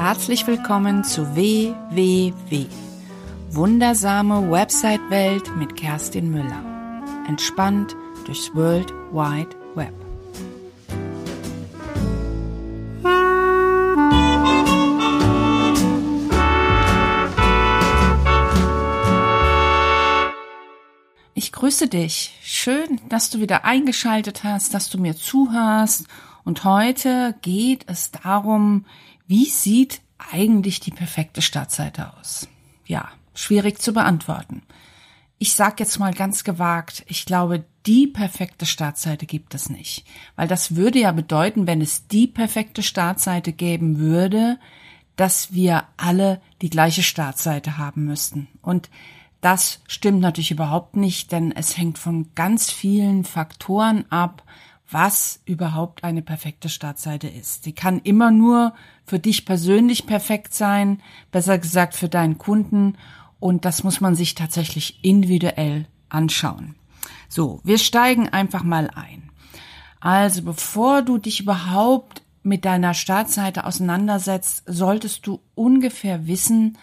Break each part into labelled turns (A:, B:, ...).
A: Herzlich willkommen zu WWW. Wundersame Website-Welt mit Kerstin Müller. Entspannt durchs World Wide Web. Ich grüße dich. Schön, dass du wieder eingeschaltet hast, dass du mir zuhörst. Und heute geht es darum, wie sieht eigentlich die perfekte Startseite aus? Ja, schwierig zu beantworten. Ich sage jetzt mal ganz gewagt, ich glaube, die perfekte Startseite gibt es nicht. Weil das würde ja bedeuten, wenn es die perfekte Startseite geben würde, dass wir alle die gleiche Startseite haben müssten. Und das stimmt natürlich überhaupt nicht, denn es hängt von ganz vielen Faktoren ab, was überhaupt eine perfekte Startseite ist. Sie kann immer nur für dich persönlich perfekt sein, besser gesagt für deinen Kunden, und das muss man sich tatsächlich individuell anschauen. So, wir steigen einfach mal ein. Also, bevor du dich überhaupt mit deiner Startseite auseinandersetzt, solltest du ungefähr wissen,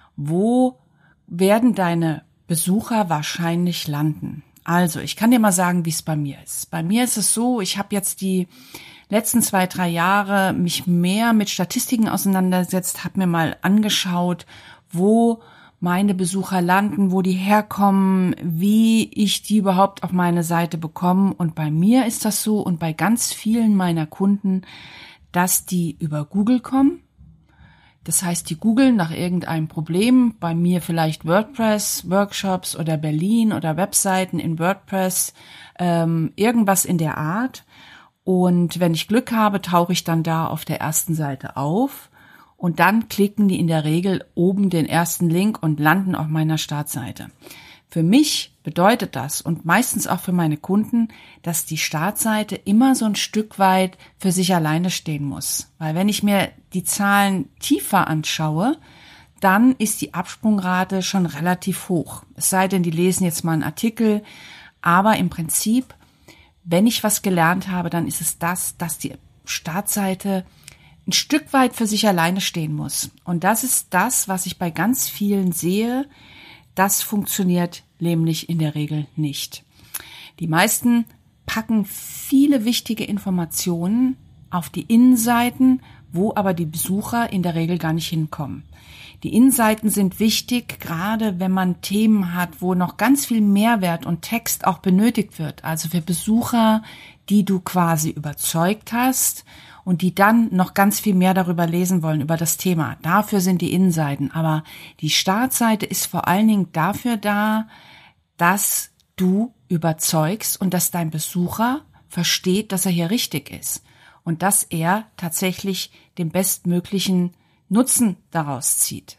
A: wo werden deine Besucher wahrscheinlich landen. Also, ich kann dir mal sagen, wie es bei mir ist. Bei mir ist es so, ich habe jetzt die letzten 2-3 Jahre mich mehr mit Statistiken auseinandergesetzt, habe mir mal angeschaut, wo meine Besucher landen, wo die herkommen, wie ich die überhaupt auf meine Seite bekomme. Und bei mir ist das so und bei ganz vielen meiner Kunden, dass die über Google kommen. Das heißt, die googeln nach irgendeinem Problem, bei mir vielleicht WordPress, Workshops oder Berlin oder Webseiten in WordPress, irgendwas in der Art. Und wenn ich Glück habe, tauche ich dann da auf der ersten Seite auf. Und dann klicken die in der Regel oben den ersten Link und landen auf meiner Startseite. Für mich bedeutet das und meistens auch für meine Kunden, dass die Startseite immer so ein Stück weit für sich alleine stehen muss. Weil wenn ich mir die Zahlen tiefer anschaue, dann ist die Absprungrate schon relativ hoch. Es sei denn, die lesen jetzt mal einen Artikel. Aber im Prinzip, wenn ich was gelernt habe, dann ist es das, dass die Startseite ein Stück weit für sich alleine stehen muss. Und das ist das, was ich bei ganz vielen sehe. Das funktioniert nämlich in der Regel nicht. Die meisten packen viele wichtige Informationen auf die Innenseiten, wo aber die Besucher in der Regel gar nicht hinkommen. Die Innenseiten sind wichtig, gerade wenn man Themen hat, wo noch ganz viel Mehrwert und Text auch benötigt wird. Also für Besucher, die du quasi überzeugt hast und die dann noch ganz viel mehr darüber lesen wollen, über das Thema. Dafür sind die Innenseiten. Aber die Startseite ist vor allen Dingen dafür da, dass du überzeugst und dass dein Besucher versteht, dass er hier richtig ist und dass er tatsächlich den bestmöglichen Nutzen daraus zieht.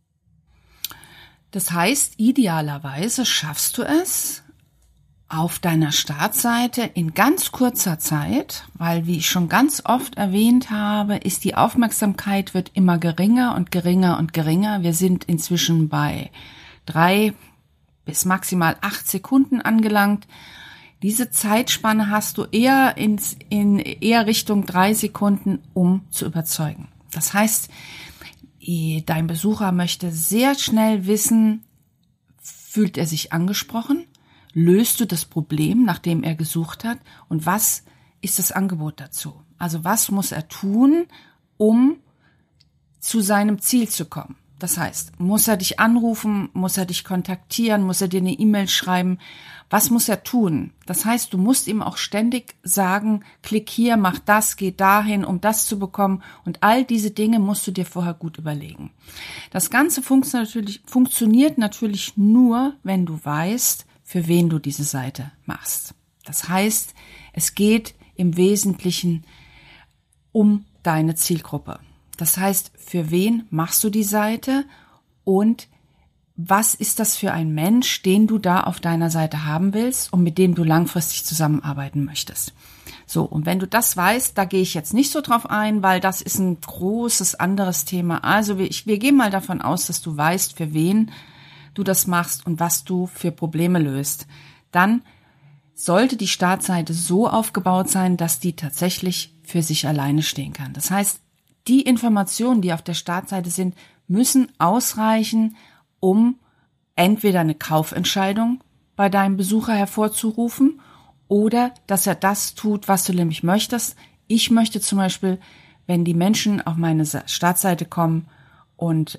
A: Das heißt, idealerweise schaffst du es, auf deiner Startseite in ganz kurzer Zeit, weil, wie ich schon ganz oft erwähnt habe, ist die Aufmerksamkeit wird immer geringer und geringer und geringer. Wir sind inzwischen bei 3 bis maximal 8 Sekunden angelangt. Diese Zeitspanne hast du eher eher Richtung 3 Sekunden, um zu überzeugen. Das heißt, dein Besucher möchte sehr schnell wissen, fühlt er sich angesprochen? Löst du das Problem, nach dem er gesucht hat? Und was ist das Angebot dazu? Also was muss er tun, um zu seinem Ziel zu kommen? Das heißt, muss er dich anrufen? Muss er dich kontaktieren? Muss er dir eine E-Mail schreiben? Was muss er tun? Das heißt, du musst ihm auch ständig sagen, klick hier, mach das, geh dahin, um das zu bekommen. Und all diese Dinge musst du dir vorher gut überlegen. Das Ganze funktioniert natürlich nur, wenn du weißt, für wen du diese Seite machst. Das heißt, es geht im Wesentlichen um deine Zielgruppe. Das heißt, für wen machst du die Seite und was ist das für ein Mensch, den du da auf deiner Seite haben willst und mit dem du langfristig zusammenarbeiten möchtest. So, und wenn du das weißt, da gehe ich jetzt nicht so drauf ein, weil das ist ein großes anderes Thema. Also wir gehen mal davon aus, dass du weißt, für wen du das machst und was du für Probleme löst. Dann sollte die Startseite so aufgebaut sein, dass die tatsächlich für sich alleine stehen kann. Das heißt, die Informationen, die auf der Startseite sind, müssen ausreichen, um entweder eine Kaufentscheidung bei deinem Besucher hervorzurufen oder dass er das tut, was du nämlich möchtest. Ich möchte zum Beispiel, wenn die Menschen auf meine Startseite kommen und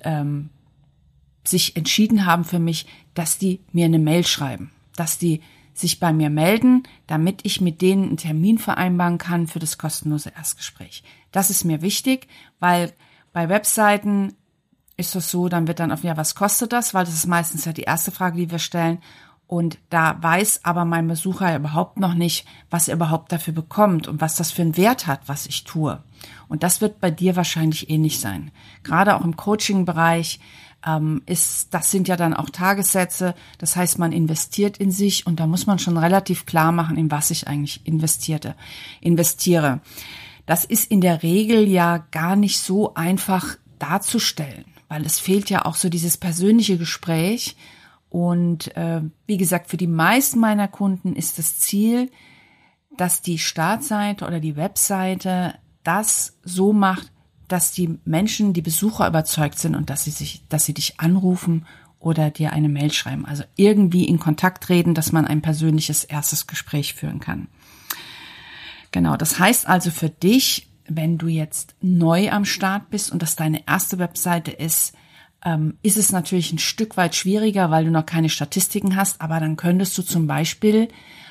A: sich entschieden haben für mich, dass die mir eine Mail schreiben, dass die sich bei mir melden, damit ich mit denen einen Termin vereinbaren kann für das kostenlose Erstgespräch. Das ist mir wichtig, weil bei Webseiten ist das so, dann wird dann auf, ja, was kostet das? Weil das ist meistens ja die erste Frage, die wir stellen. Und da weiß aber mein Besucher überhaupt noch nicht, was er überhaupt dafür bekommt und was das für einen Wert hat, was ich tue. Und das wird bei dir wahrscheinlich ähnlich sein. Gerade auch im Coaching-Bereich das sind ja dann auch Tagessätze. Das heißt, man investiert in sich und da muss man schon relativ klar machen, in was ich eigentlich investiere. Das ist in der Regel ja gar nicht so einfach darzustellen, weil es fehlt ja auch so dieses persönliche Gespräch. Und wie gesagt, für die meisten meiner Kunden ist das Ziel, dass die Startseite oder die Webseite das so macht, dass die Menschen, die Besucher überzeugt sind und dass sie dich anrufen oder dir eine Mail schreiben. Also irgendwie in Kontakt treten, dass man ein persönliches erstes Gespräch führen kann. Genau, das heißt also für dich, wenn du jetzt neu am Start bist und das deine erste Webseite ist es natürlich ein Stück weit schwieriger, weil du noch keine Statistiken hast, aber dann könntest du zum Beispiel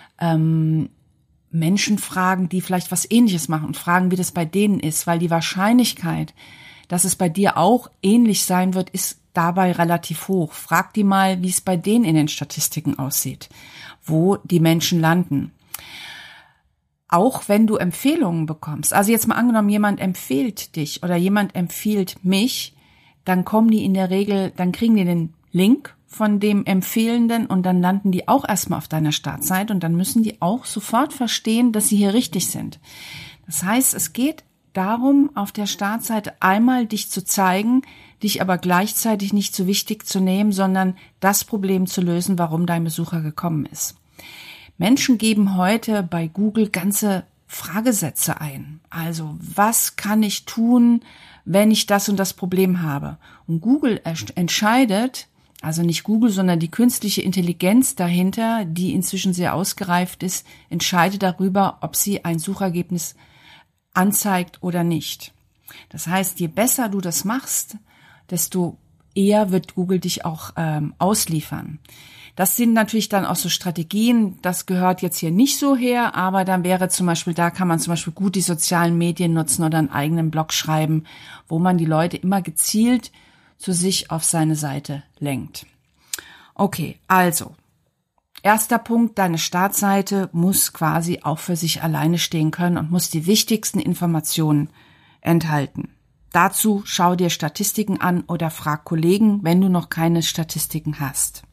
A: Menschen fragen, die vielleicht was Ähnliches machen und fragen, wie das bei denen ist, weil die Wahrscheinlichkeit, dass es bei dir auch ähnlich sein wird, ist dabei relativ hoch. Frag die mal, wie es bei denen in den Statistiken aussieht, wo die Menschen landen. Auch wenn du Empfehlungen bekommst, also jetzt mal angenommen, jemand empfiehlt dich oder jemand empfiehlt mich, dann kommen die in der Regel, dann kriegen die den Link von dem Empfehlenden und dann landen die auch erstmal auf deiner Startseite und dann müssen die auch sofort verstehen, dass sie hier richtig sind. Das heißt, es geht darum, auf der Startseite einmal dich zu zeigen, dich aber gleichzeitig nicht so wichtig zu nehmen, sondern das Problem zu lösen, warum dein Besucher gekommen ist. Menschen geben heute bei Google ganze Fragesätze ein. Also, was kann ich tun, wenn ich das und das Problem habe? Und Google entscheidet, also nicht Google, sondern die künstliche Intelligenz dahinter, die inzwischen sehr ausgereift ist, entscheidet darüber, ob sie ein Suchergebnis anzeigt oder nicht. Das heißt, je besser du das machst, desto eher wird Google dich auch ausliefern. Das sind natürlich dann auch so Strategien, das gehört jetzt hier nicht so her, aber dann wäre zum Beispiel, da kann man zum Beispiel gut die sozialen Medien nutzen oder einen eigenen Blog schreiben, wo man die Leute immer gezielt zu sich auf seine Seite lenkt. Okay, also, erster Punkt, deine Startseite muss quasi auch für sich alleine stehen können und muss die wichtigsten Informationen enthalten. Dazu schau dir Statistiken an oder frag Kollegen, wenn du noch keine Statistiken hast.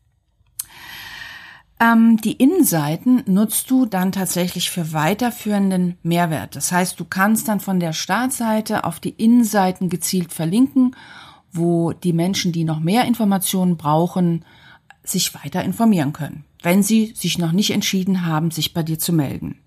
A: Die Innenseiten nutzt du dann tatsächlich für weiterführenden Mehrwert. Das heißt, du kannst dann von der Startseite auf die Innenseiten gezielt verlinken, wo die Menschen, die noch mehr Informationen brauchen, sich weiter informieren können, wenn sie sich noch nicht entschieden haben, sich bei dir zu melden.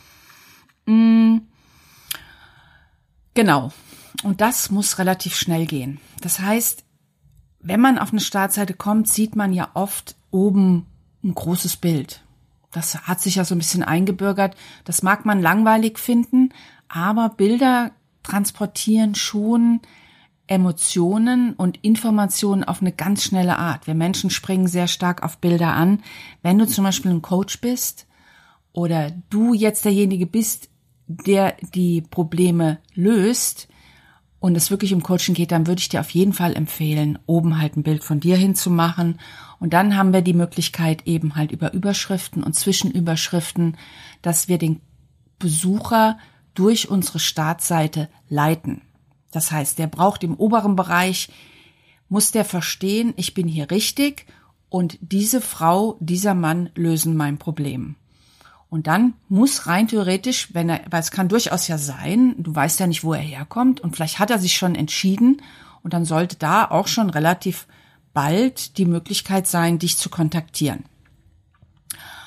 A: Genau. Und das muss relativ schnell gehen. Das heißt, wenn man auf eine Startseite kommt, sieht man ja oft oben ein großes Bild. Das hat sich ja so ein bisschen eingebürgert. Das mag man langweilig finden, aber Bilder transportieren schon Emotionen und Informationen auf eine ganz schnelle Art. Wir Menschen springen sehr stark auf Bilder an. Wenn du zum Beispiel ein Coach bist oder du jetzt derjenige bist, der die Probleme löst und es wirklich um Coaching geht, dann würde ich dir auf jeden Fall empfehlen, oben halt ein Bild von dir hinzumachen. Und dann haben wir die Möglichkeit eben halt über Überschriften und Zwischenüberschriften, dass wir den Besucher durch unsere Startseite leiten. Das heißt, der braucht im oberen Bereich, muss der verstehen, ich bin hier richtig und diese Frau, dieser Mann lösen mein Problem. Und dann muss rein theoretisch, weil es kann durchaus ja sein, du weißt ja nicht, wo er herkommt und vielleicht hat er sich schon entschieden und dann sollte da auch schon relativ bald die Möglichkeit sein, dich zu kontaktieren.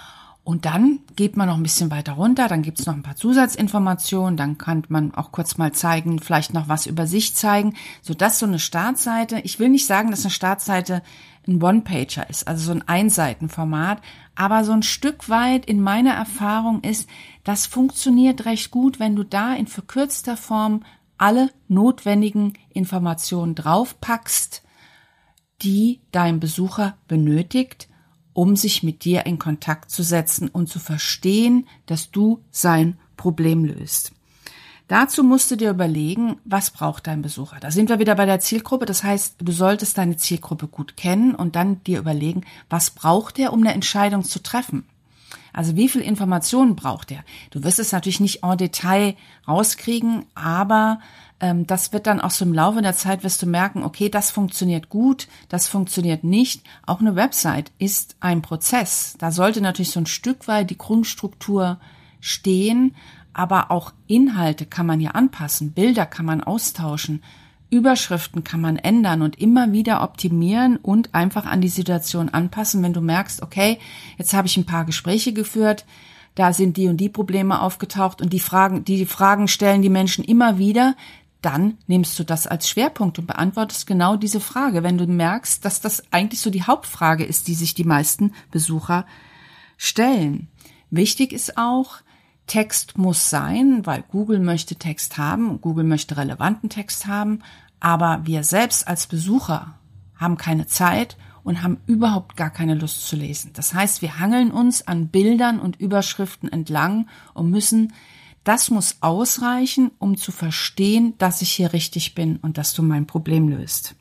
A: Und dann geht man noch ein bisschen weiter runter, dann gibt's noch ein paar Zusatzinformationen, dann kann man auch kurz mal zeigen, vielleicht noch was über sich zeigen, sodass so eine Startseite, ich will nicht sagen, dass eine Startseite ein One-Pager ist, also so ein Einseitenformat, aber so ein Stück weit in meiner Erfahrung ist, das funktioniert recht gut, wenn du da in verkürzter Form alle notwendigen Informationen draufpackst, die dein Besucher benötigt, um sich mit dir in Kontakt zu setzen und zu verstehen, dass du sein Problem löst. Dazu musst du dir überlegen, was braucht dein Besucher? Da sind wir wieder bei der Zielgruppe. Das heißt, du solltest deine Zielgruppe gut kennen und dann dir überlegen, was braucht er, um eine Entscheidung zu treffen? Also wie viel Informationen braucht er? Du wirst es natürlich nicht en Detail rauskriegen, aber das wird dann auch so im Laufe der Zeit, wirst du merken, okay, das funktioniert gut, das funktioniert nicht. Auch eine Website ist ein Prozess. Da sollte natürlich so ein Stück weit die Grundstruktur stehen, aber auch Inhalte kann man ja anpassen, Bilder kann man austauschen, Überschriften kann man ändern und immer wieder optimieren und einfach an die Situation anpassen, wenn du merkst, okay, jetzt habe ich ein paar Gespräche geführt, da sind die und die Probleme aufgetaucht und die Fragen stellen die Menschen immer wieder, dann nimmst du das als Schwerpunkt und beantwortest genau diese Frage, wenn du merkst, dass das eigentlich so die Hauptfrage ist, die sich die meisten Besucher stellen. Wichtig ist auch, Text muss sein, weil Google möchte Text haben, Google möchte relevanten Text haben, aber wir selbst als Besucher haben keine Zeit und haben überhaupt gar keine Lust zu lesen. Das heißt, wir hangeln uns an Bildern und Überschriften entlang und das muss ausreichen, um zu verstehen, dass ich hier richtig bin und dass du mein Problem löst.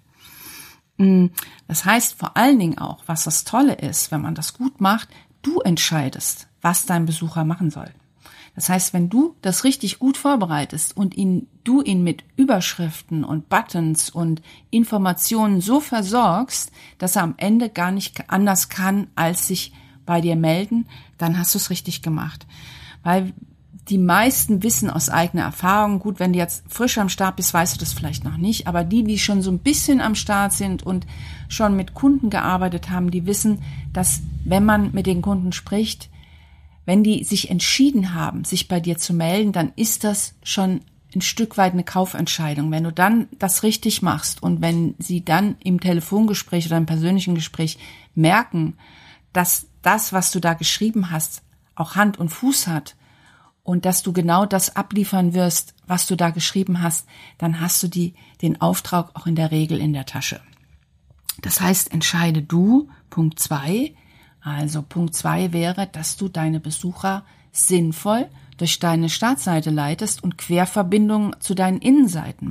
A: Das heißt vor allen Dingen auch, was das Tolle ist, wenn man das gut macht, du entscheidest, was dein Besucher machen soll. Das heißt, wenn du das richtig gut vorbereitest und du ihn mit Überschriften und Buttons und Informationen so versorgst, dass er am Ende gar nicht anders kann, als sich bei dir melden, dann hast du es richtig gemacht. Weil die meisten wissen aus eigener Erfahrung, gut, wenn du jetzt frisch am Start bist, weißt du das vielleicht noch nicht, aber die schon so ein bisschen am Start sind und schon mit Kunden gearbeitet haben, die wissen, dass wenn man mit den Kunden spricht, wenn die sich entschieden haben, sich bei dir zu melden, dann ist das schon ein Stück weit eine Kaufentscheidung. Wenn du dann das richtig machst und wenn sie dann im Telefongespräch oder im persönlichen Gespräch merken, dass das, was du da geschrieben hast, auch Hand und Fuß hat und dass du genau das abliefern wirst, was du da geschrieben hast, dann hast du den Auftrag auch in der Regel in der Tasche. Das heißt, entscheide du, Punkt 2. Also Punkt 2 wäre, dass du deine Besucher sinnvoll durch deine Startseite leitest und Querverbindungen zu deinen Innenseiten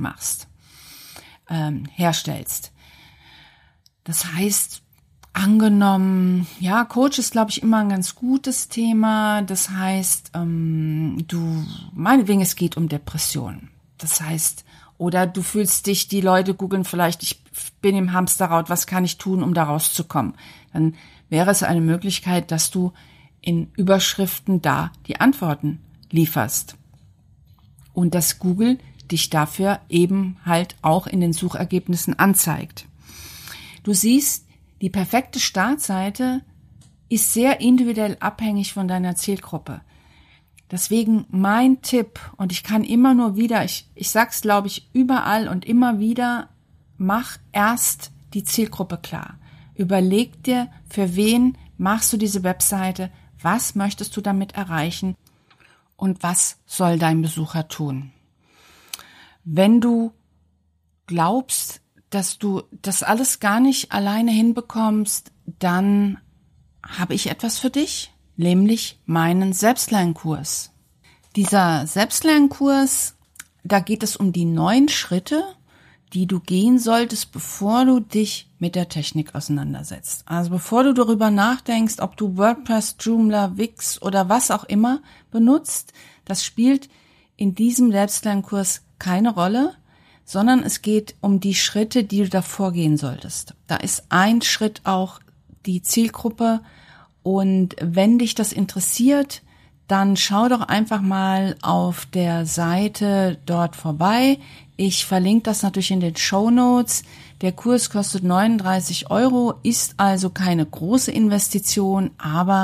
A: herstellst. Das heißt, angenommen, ja, Coach ist, glaube ich, immer ein ganz gutes Thema. Das heißt, meinetwegen, es geht um Depressionen. Das heißt, oder du fühlst dich, die Leute googeln vielleicht, ich bin im Hamsterrad, was kann ich tun, um da rauszukommen? Dann wäre es eine Möglichkeit, dass du in Überschriften da die Antworten lieferst. Und dass Google dich dafür eben halt auch in den Suchergebnissen anzeigt. Du siehst, die perfekte Startseite ist sehr individuell abhängig von deiner Zielgruppe. Deswegen mein Tipp, und ich kann immer nur wieder, ich sag's glaube ich überall und immer wieder, mach erst die Zielgruppe klar. Überleg dir, für wen machst du diese Webseite, was möchtest du damit erreichen und was soll dein Besucher tun. Wenn du glaubst, dass du das alles gar nicht alleine hinbekommst, dann habe ich etwas für dich, nämlich meinen Selbstlernkurs. Dieser Selbstlernkurs, da geht es um die 9 Schritte, die du gehen solltest, bevor du dich mit der Technik auseinandersetzt. Also bevor du darüber nachdenkst, ob du WordPress, Joomla, Wix oder was auch immer benutzt, das spielt in diesem Selbstlernkurs keine Rolle, sondern es geht um die Schritte, die du davor gehen solltest. Da ist ein Schritt auch die Zielgruppe und wenn dich das interessiert, dann schau doch einfach mal auf der Seite dort vorbei. Ich verlinke das natürlich in den Shownotes. Der Kurs kostet 39 €, ist also keine große Investition, aber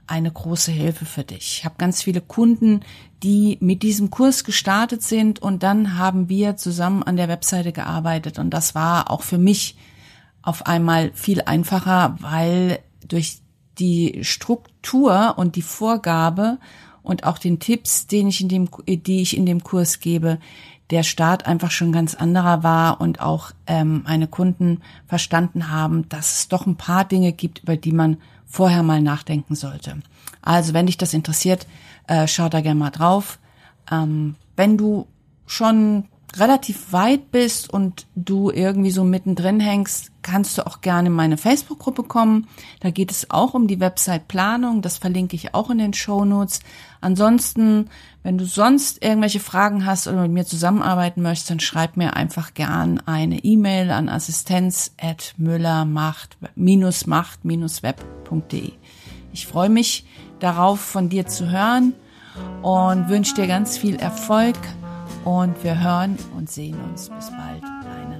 A: eine große Hilfe für dich. Ich habe ganz viele Kunden, die mit diesem Kurs gestartet sind und dann haben wir zusammen an der Webseite gearbeitet und das war auch für mich auf einmal viel einfacher, weil durch die Struktur und die Vorgabe und auch den Tipps, die ich in dem Kurs gebe, der Start einfach schon ganz anderer war und auch meine Kunden verstanden haben, dass es doch ein paar Dinge gibt, über die man vorher mal nachdenken sollte. Also wenn dich das interessiert, schau da gerne mal drauf. Wenn du schon relativ weit bist und du irgendwie so mittendrin hängst, kannst du auch gerne in meine Facebook-Gruppe kommen. Da geht es auch um die Website-Planung. Das verlinke ich auch in den Shownotes. Ansonsten, wenn du sonst irgendwelche Fragen hast oder mit mir zusammenarbeiten möchtest, dann schreib mir einfach gern eine E-Mail an assistenz@müller-macht-web.de. Ich freue mich darauf, von dir zu hören und wünsche dir ganz viel Erfolg und wir hören und sehen uns. Bis bald. Deine